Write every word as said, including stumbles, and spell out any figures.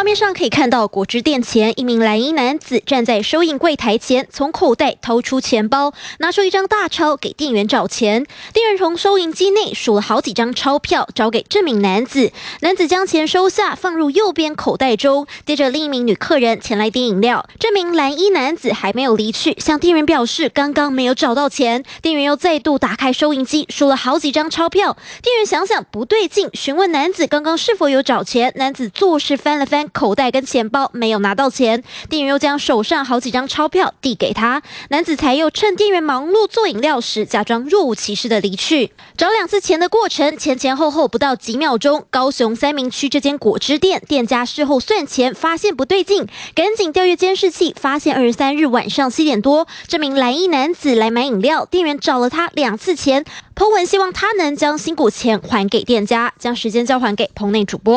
画面上可以看到，果汁店前一名蓝衣男子站在收银柜台前，从口袋掏出钱包，拿出一张大钞给店员找钱。店员从收银机内数了好几张钞票，交给这名男子。男子将钱收下，放入右边口袋中。接着，另一名女客人前来点饮料。这名蓝衣男子还没有离去，向店员表示刚刚没有找到钱。店员又再度打开收银机，数了好几张钞票。店员想想不对劲，询问男子刚刚是否有找钱。男子作势翻了翻口袋跟钱包，没有拿到钱。店员又将手上好几张钞票递给他，男子才又趁店员忙碌做饮料时，假装若无其事的离去。找两次钱的过程前前后后不到几秒钟。高雄三明区这间果汁店店家事后算钱，发现不对劲，赶紧调阅监视器，发现二十三日晚上七点多，这名蓝衣男子来买饮料，店员找了他两次钱，po文希望他能将辛苦钱还给店家，将时间交还给棚内主播。